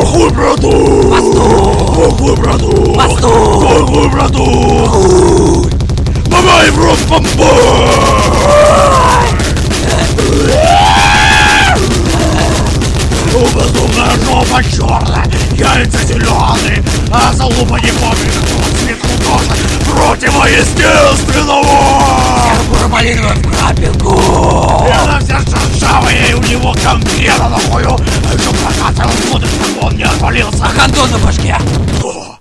Похуй, брату! Похуй, брату! Похуй, брату! Бабай, в рот, безумная жопа черная, яйца зеленые, а залупа не помнит, какого цвета тоже противоестественного! Курбалиновую в крапинку! И она вся шершавая, и у него конкрета на хую, а еще прокатывал смотрит, как он не отвалился. А гандон на башке! О,